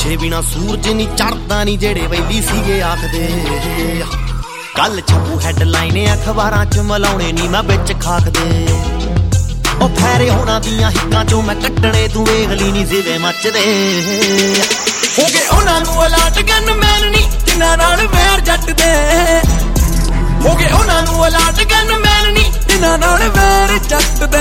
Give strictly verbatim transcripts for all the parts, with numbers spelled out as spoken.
ਤੇਰੇ ਬਿਨਾ ਸੂਰਜ ਨਹੀਂ ਚੜਦਾ ਨੀ ਜਿਹੜੇ ਵੈਲੀ ਸੀਗੇ ਆਖਦੇ। ਕੱਲ ਛਪੂ ਹੈਡਲਾਈਨ ਅਖਬਾਰਾਂ ਚ ਮਲਾਉਣੇ ਨੀ ਮੈਂ ਵਿੱਚ ਖਾਖਦੇ। ਉਹ ਫੈਰੇ ਹੋਣਾ ਦੀਆਂ ਹਿੱਕਾਂ ਚੋਂ ਮੈਂ ਕੱਢਣੇ ਤੂੰ ਵੇਖ ਲਈ ਨੀ ਜ਼ਿਵੇ ਮੱਚਦੇ। ਹੋ ਗਏ ਉਹਨਾਂ ਨੂੰ ਅਲਾਟ ਗਨ ਮੈਨ ਨੀ ਜਿਨ੍ਹਾਂ ਨਾਲ ਵੈਰ ਜੱਟ ਦੇ। ਹੋ ਗਏ ਉਹਨਾਂ ਨੂੰ ਅਲਾਟ ਗਨ ਮੈਨ ਨੀ ਜਿਨ੍ਹਾਂ ਨਾਲ ਵੈਰ ਜੱਟ ਦੇ।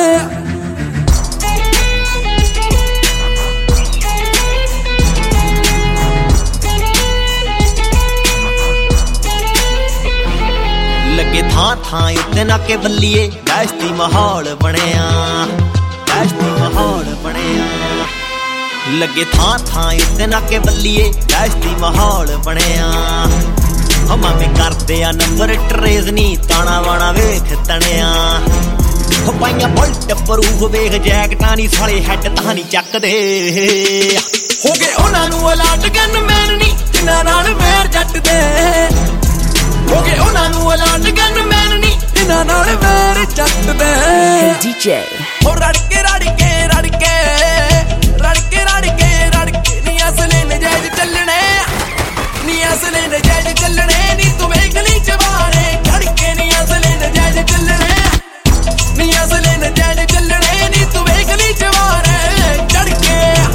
ਲੱਗੇ ਥਾਂ ਥਾਂ ਉੱਤੇ ਨਾਕੇ ਬੱਲੀਏ ਦਹਿਸ਼ਤੀ ਮਾਹੌਲ ਬਣਿਆ। ਦਹਿਸ਼ਤੀ ਮਾਹੌਲ ਬਣਿਆ। ਲੱਗੇ ਥਾਂ ਥਾਂ ਉੱਤੇ ਨਾਕੇ ਬੱਲੀਏ ਦਹਿਸ਼ਤੀ ਮਾਹੌਲ ਬਣਿਆ। ਹਮਾਮੇ ਕਰਦੇ ਆ ਨੰਬਰ ਟਰੇਜ਼ ਨੀ ਤਾਣਾ ਵਾਣਾ ਵੇਖ ਤਣਿਆ। ਹੋ ਪਾਈਆਂ ਬੁਲਟ ਪ੍ਰੂਫ ਵੇਖ ਜੈਕਟਾਂ ਨੀ ਸਾਲੇ ਹੈਡ ਤਾਂ ਨੀ ਚੱਕਦੇ। ਹੋ ਗਏ ਉਹਨਾਂ ਨੂੰ ਅਲਾਟ ਗਨ ਮੈਨ ਨੀ ਜਿਨ੍ਹਾਂ ਨਾਲ ਵੈਰ ਜੱਟ ਦੇ। ਹੋ ਗਏ ਉਹਨਾਂ ਨੂੰ ਅਲਾਟ ਗਨ ਮੈਨ ਨੀ ਜਿਨ੍ਹਾਂ ਨਾਲ ਵੈਰ ਜੱਟ ਦੇ। ਡੀ ਜੇ ਹੋ ਰੜ ਕੇ ਰੜ ਕੇ ਰੜ ਕੇ ਰੜ ਕੇ ਰੜ ਕੇ ਰੜ ਕੇ ਨੀ ਅਸਲੇ ਨਜਾਇਜ਼ ਚੱਲਣੇ। ਨੀ ਅਸਲੇ ਨਜਾਇਜ਼ ਚੱਲਣੇ ਨੀ ਤੂੰ ਵੇਖ ਲਈ ਜਵਾਨੇ ਚੜ ਕੇ। ਨੀ ਅਸਲੇ ਨਜਾਇਜ਼ ਚੱਲਣੇ ਨੀ ਅਸਲੇ ਨਜਾਇਜ਼ ਚੱਲਣੇ ਨੀ ਤੂੰ ਵੇਖ ਲਈ ਜਵਾਨੇ ਚੜ ਕੇ।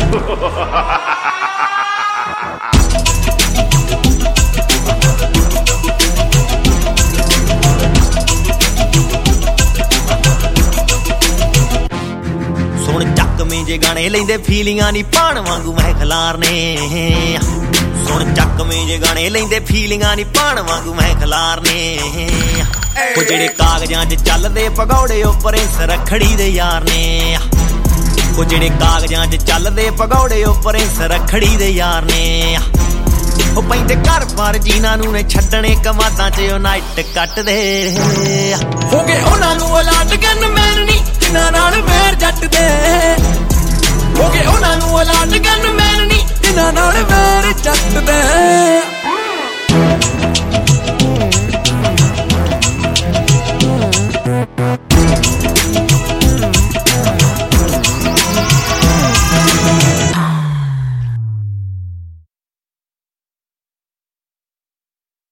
ਸੁਣ ਚੱਕਵੇਂ ਜੇ ਗਾਣੇ ਲੈਂਦੇ ਫੀਲਿੰਗਾਂ ਨੀ ਪਾਣ ਵਾਂਗੂ ਮੈਂ ਖਲਾਰਨੇ। ਸੁਣ ਚੱਕਵੇਂ ਜੇ ਗਾਣੇ ਲੈਂਦੇ ਫੀਲਿੰਗਾਂ ਨੀ ਪਾਣ ਵਾਂਗੂ ਮੈਂ ਖਲਾਰਨੇ। ਉਹ ਜਿਹੜੇ ਕਾਗਜ਼ਾਂ 'ਚ ਚੱਲਦੇ ਭਗੌੜੇ ਉੱਪਰ ਇਸ ਰੱਖੜੀ ਦੇ ਯਾਰ ਨੇ। ਉਹ ਜਿਹੜੇ ਕਾਗਜ਼ਾਂ 'ਚ ਚੱਲਦੇ ਭਗੌੜੇ ਉੱਪਰ ਇਸ ਰੱਖੜੀ ਦੇ ਯਾਰ ਨੇ। ਉਹ ਪੈਂਦੇ ਘਰ ਬਾਰ ਜਿਨ੍ਹਾਂ ਨੂੰ ਨੇ ਛੱਡਣੇ ਕਮਾਦਾਂ 'ਚ ਉਹ ਨਾਈਟ ਕੱਟਦੇ। ਹੋ ਗਏ ਉਹਨਾਂ ਨੂੰ ਅਲਾਟ ਗਨ ਮੈਨ ਨੀ ਜਿਨ੍ਹਾਂ ਨਾਲ ਵੈਰ ਜੱਟ ਦੇ। ਹੋ ਗਏ ਉਹਨਾਂ ਨੂੰ ਅਲਾਟ ਗਨ ਮੈਨ ਨੀ ਜਿਨ੍ਹਾਂ ਨਾਲ ਵੈਰ ਜੱਟ ਦੇ।